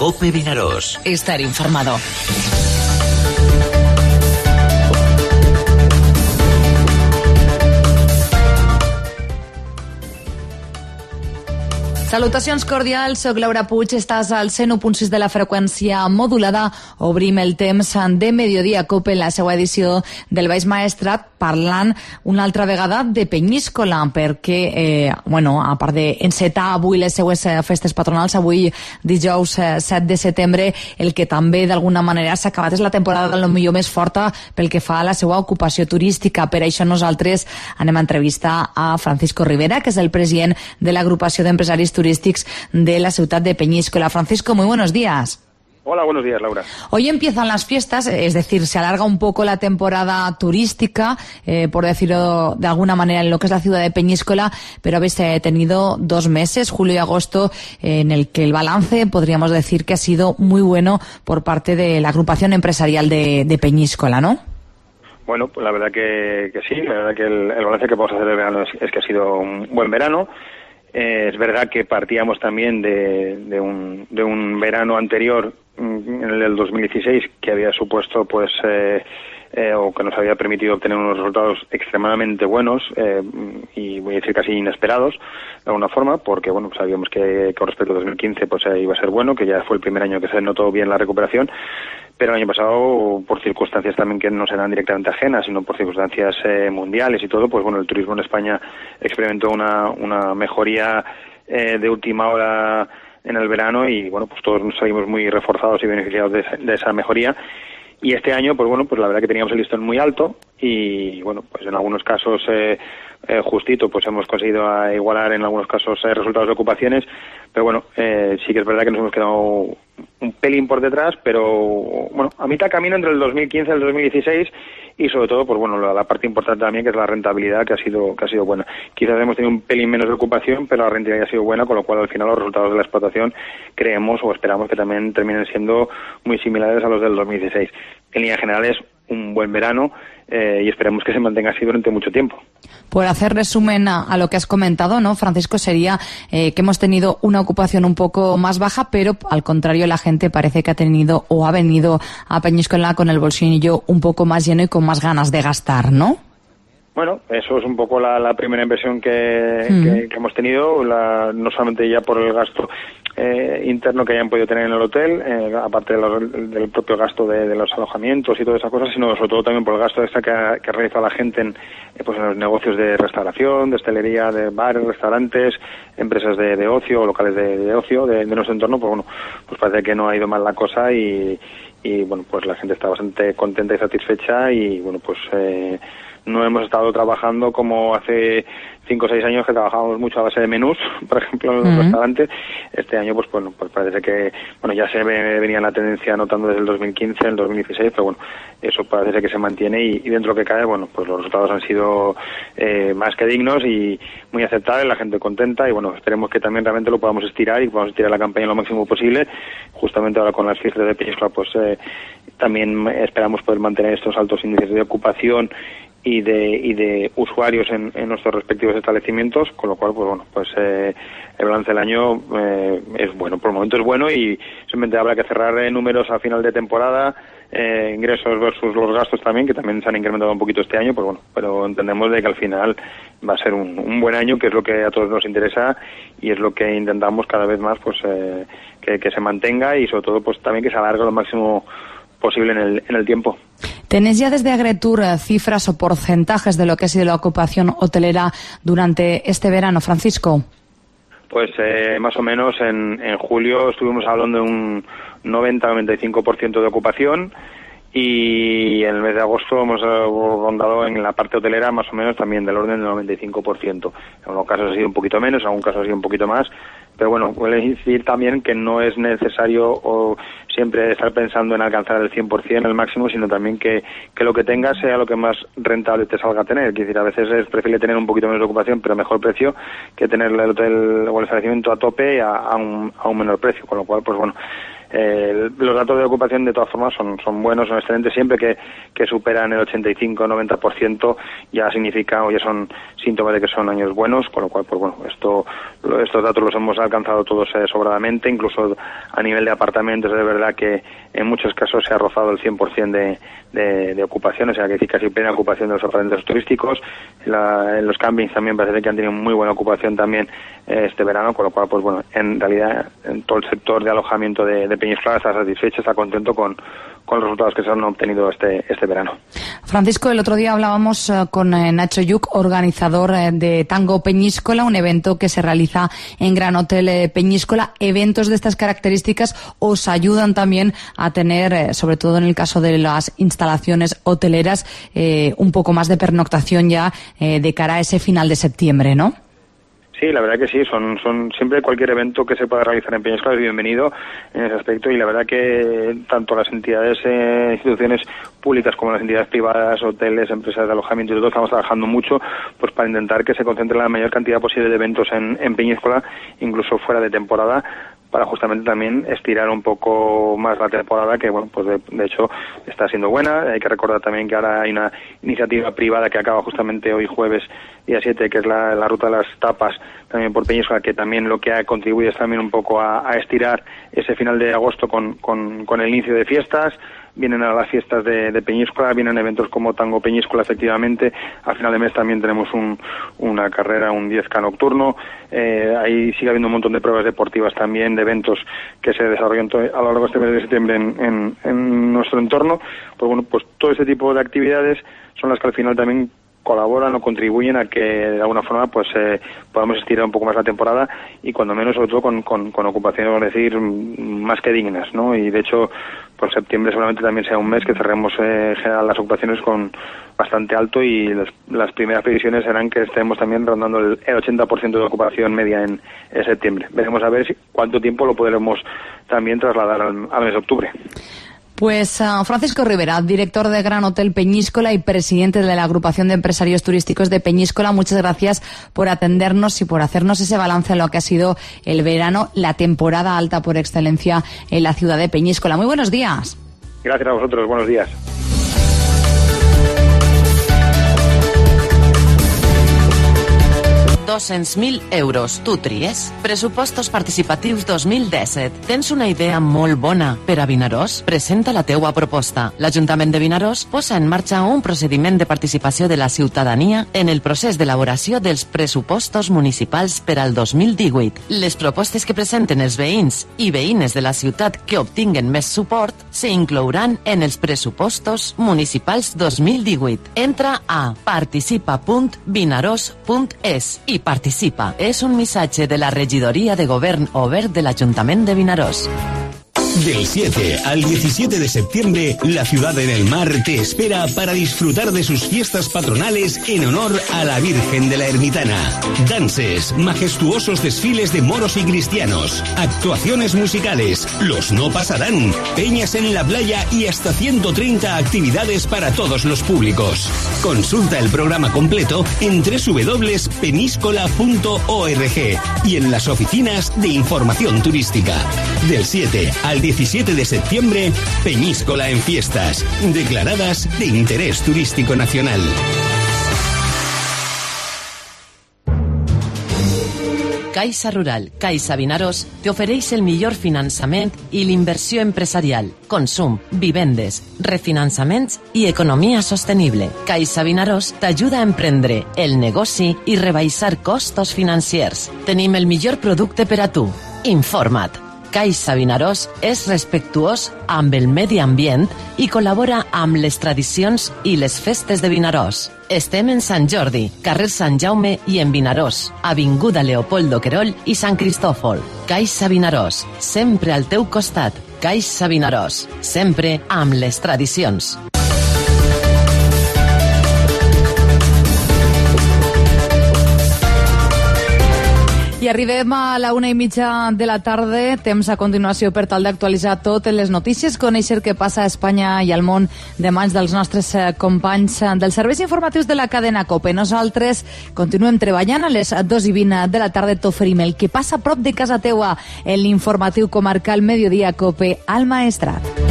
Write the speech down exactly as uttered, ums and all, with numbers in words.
COPE Vinaròs. Estar informado. Salutacions cordials, soc Laura Puig, estàs al cent u punt sis de la freqüència modulada. Obrim el temps de Mediodía COPE en la seva edició del Baix Maestrat, parlant una altra vegada de Penyíscola, perquè, eh, bueno, a part d'encetar avui les seues festes patronals, avui dijous eh, set de setembre, el que també d'alguna manera s'ha acabat és la temporada del millor més forta pel que fa a la seva ocupació turística. Per això nosaltres anem a entrevistar a Francisco Rivera, que és el president de l'agrupació d'empresaris turístics turísticos de la ciudad de Peñíscola. Francisco, muy buenos días. Hola, buenos días, Laura. Hoy empiezan las fiestas, es decir, se alarga un poco la temporada turística, eh, por decirlo de alguna manera, en lo que es la ciudad de Peñíscola, pero habéis eh, tenido dos meses, julio y agosto, eh, en el que el balance podríamos decir que ha sido muy bueno por parte de la agrupación empresarial de, de Peñíscola, ¿no? Bueno, pues la verdad que, que sí, la verdad que el, el balance que podemos hacer del verano es, es que ha sido un buen verano. Eh, es verdad que partíamos también de, de, un, de un verano anterior, en el dos mil dieciséis, que había supuesto, pues, eh, eh, o que nos había permitido obtener unos resultados extremadamente buenos eh, y voy a decir casi inesperados, de alguna forma, porque, bueno, sabíamos que con respecto a dos mil quince, pues, eh, iba a ser bueno, que ya fue el primer año que se notó bien la recuperación. Pero el año pasado, por circunstancias también que no serán directamente ajenas, sino por circunstancias eh, mundiales y todo, pues bueno, el turismo en España experimentó una, una mejoría eh, de última hora en el verano y bueno, pues todos nos salimos muy reforzados y beneficiados de, de esa mejoría. Y este año, pues bueno, pues la verdad que teníamos el listón muy alto y bueno, pues en algunos casos eh, eh, justito, pues hemos conseguido igualar en algunos casos eh, resultados de ocupaciones, pero bueno, eh, sí que es verdad que nos hemos quedado un pelín por detrás, pero bueno, a mitad camino entre el dos mil quince y el dos mil dieciséis y sobre todo, pues bueno, la, la parte importante también que es la rentabilidad que ha sido que ha sido buena. Quizás hemos tenido un pelín menos de ocupación, pero la rentabilidad ha sido buena, con lo cual al final los resultados de la explotación creemos o esperamos que también terminen siendo muy similares a los del dos mil dieciséis. En líneas generales, un buen verano eh, y esperemos que se mantenga así durante mucho tiempo. Por hacer resumen a, a lo que has comentado, ¿no, Francisco? Sería eh, que hemos tenido una ocupación un poco más baja, pero al contrario la gente parece que ha tenido o ha venido a Peñíscola con el bolsillo un poco más lleno y con más ganas de gastar, ¿no? Bueno, eso es un poco la, la primera impresión que, mm. que, que hemos tenido, la, no solamente ya por el gasto eh, interno que hayan podido tener en el hotel, eh, aparte de los, del propio gasto de, de los alojamientos y todas esas cosas, sino sobre todo también por el gasto extra que ha, que ha realizado la gente en, eh, pues en los negocios de restauración, de hostelería, de bares, restaurantes, empresas de, de ocio, locales de, de ocio de, de nuestro entorno. Pues bueno, pues parece que no ha ido mal la cosa y, y bueno, pues la gente está bastante contenta y satisfecha y bueno, pues eh, no hemos estado trabajando como hace cinco o seis años que trabajábamos mucho a base de menús, por ejemplo, en los uh-huh. restaurantes. Este año, pues bueno, pues parece que, bueno, ya se ve, venía la tendencia notando desde el dos mil quince, el dos mil dieciséis, pero bueno, eso parece que se mantiene y, y dentro que cae, bueno, pues los resultados han sido eh, más que dignos y muy aceptables, la gente contenta y bueno, esperemos que también realmente lo podamos estirar y podamos estirar la campaña lo máximo posible. Justamente ahora con las fiestas de Peñíscola, pues eh, también esperamos poder mantener estos altos índices de ocupación y de y de usuarios en, en nuestros respectivos establecimientos, con lo cual pues bueno, pues eh, el balance del año eh, es bueno, por el momento es bueno y simplemente habrá que cerrar eh, números a final de temporada, eh, ingresos versus los gastos también, que también se han incrementado un poquito este año, pues bueno, pero entendemos de que al final va a ser un, un buen año, que es lo que a todos nos interesa y es lo que intentamos cada vez más, pues eh, que, que se mantenga y sobre todo pues también que se alargue lo máximo posible en el, en el tiempo. ¿Tenés ya desde Agretur cifras o porcentajes de lo que ha sido la ocupación hotelera durante este verano, Francisco? Pues eh, más o menos en, en julio estuvimos hablando de un noventa a noventa y cinco por ciento de ocupación y en el mes de agosto hemos rondado en la parte hotelera más o menos también del orden del noventa y cinco por ciento. En algunos casos ha sido un poquito menos, en algunos casos ha sido un poquito más, pero bueno, puedo decir también que no es necesario o siempre estar pensando en alcanzar el cien por ciento, el máximo, sino también que, que lo que tengas sea lo que más rentable te salga a tener. Es decir, a veces es preferible tener un poquito menos de ocupación, pero mejor precio, que tener el hotel o el establecimiento a tope a, a, un, a un menor precio, con lo cual, pues bueno, Eh, los datos de ocupación, de todas formas, son, son buenos, son excelentes. Siempre que, que superan el ochenta y cinco noventa por ciento ya significa o ya son síntomas de que son años buenos, con lo cual, pues bueno, esto, estos datos los hemos alcanzado todos eh, sobradamente, incluso a nivel de apartamentos. Es verdad que en muchos casos se ha rozado el cien por ciento de, de, de ocupación, o sea que sí, casi plena ocupación de los apartamentos turísticos. La, en los campings también parece que han tenido muy buena ocupación también eh, este verano, con lo cual, pues bueno, en realidad en todo el sector de alojamiento de, de Peñíscola está satisfecho, está contento con, con los resultados que se han obtenido este, este verano. Francisco, el otro día hablábamos uh, con eh, Nacho Yuc, organizador eh, de Tango Peñíscola, un evento que se realiza en Gran Hotel eh, Peñíscola. Eventos de estas características os ayudan también a tener, eh, sobre todo en el caso de las instalaciones hoteleras, eh, un poco más de pernoctación ya eh, de cara a ese final de septiembre, ¿no? Sí, la verdad que sí, son, son siempre cualquier evento que se pueda realizar en Peñíscola es bienvenido en ese aspecto, y la verdad que tanto las entidades, eh, instituciones públicas como las entidades privadas, hoteles, empresas de alojamiento y todo, estamos trabajando mucho pues para intentar que se concentre la mayor cantidad posible de eventos en, en Peñíscola, incluso fuera de temporada, para justamente también estirar un poco más la temporada, que bueno, pues de, de hecho está siendo buena. Hay que recordar también que ahora hay una iniciativa privada que acaba justamente hoy jueves, día siete, que es la, la ruta de las tapas, también por Peñíscola, que también lo que ha contribuido es también un poco a, a estirar ese final de agosto con, con, con el inicio de fiestas. Vienen a las fiestas de, de Peñíscola, vienen eventos como Tango Peñíscola, efectivamente. A final de mes también tenemos un, una carrera, un diez K nocturno. Eh, ahí sigue habiendo un montón de pruebas deportivas también, de eventos que se desarrollan to- a lo largo de este mes de septiembre en, en, en nuestro entorno. Pues bueno, pues todo ese tipo de actividades son las que al final también colaboran o contribuyen a que de alguna forma pues eh, podamos estirar un poco más la temporada, y cuando menos sobre todo con, con, con ocupaciones, es decir, más que dignas, ¿no? Y de hecho por septiembre seguramente también sea un mes que cerremos eh, en general las ocupaciones con bastante alto, y las, las primeras previsiones serán que estemos también rondando el, el ochenta por ciento de ocupación media en, en septiembre. Veremos a ver si, cuánto tiempo lo podremos también trasladar al, al mes de octubre. Pues uh, Francisco Rivera, director de Gran Hotel Peñíscola y presidente de la Agrupación de Empresarios Turísticos de Peñíscola, muchas gracias por atendernos y por hacernos ese balance de lo que ha sido el verano, la temporada alta por excelencia en la ciudad de Peñíscola. Muy buenos días. Gracias a vosotros, buenos días. dos-cents mil euros. Tu tries? Pressupostos participatius dos mil disset. Tens una idea molt bona per a Vinaròs? Presenta la teua proposta. L'Ajuntament de Vinaròs posa en marxa un procediment de participació de la ciutadania en el procés d'elaboració dels pressupostos municipals per al dos mil divuit. Les propostes que presenten els veïns i veïnes de la ciutat que obtinguen més suport se inclouran en els pressupostos municipals dos mil divuit. Entra a participa punt vinaròs punt es i participa. És un missatge de la Regidoria de Govern Obert de l'Ajuntament de Vinaròs. Del siete al diecisiete de septiembre, la ciudad en el mar te espera para disfrutar de sus fiestas patronales en honor a la Virgen de la Ermitana. Dances, majestuosos desfiles de moros y cristianos, actuaciones musicales, los no pasarán, peñas en la playa y hasta ciento treinta actividades para todos los públicos. Consulta el programa completo en doble u doble u doble u punto peníscola punto org y en las oficinas de información turística. Del siete al diecisiete de septiembre, Peñíscola en fiestas, declaradas de interés turístico nacional. Caixa Rural, Caixa Vinaròs, te ofereix el millor finançament i l'inversió empresarial, consum, vivendes, refinançaments i economia sostenible. Caixa Vinaròs t'ajuda a emprendre el negoci i rebaixar costos financiers. Tenim el millor producte per a tu. Informa't. Caixa Vinaròs és respectuós amb el medi ambient i col·labora amb les tradicions i les festes de Vinaròs. Estem en Sant Jordi, carrer Sant Jaume i en Vinaròs, avinguda Leopoldo Querol i Sant Cristòfol. Caixa Vinaròs, sempre al teu costat. Caixa Vinaròs, sempre amb les tradicions. Y arribem a la una i mitja de la tarda, temps a continuació per tal d'actualitzar totes les notícies, conèixer què passa a Espanya i al món de mans dels nostres companys dels serveis informatius de la cadena COPE. Nosaltres continuem treballant a les dos i vint de la tarda, t'oferim el que passa a prop de casa teua en l'informatiu comarcal Mediodía COPE al Maestrat.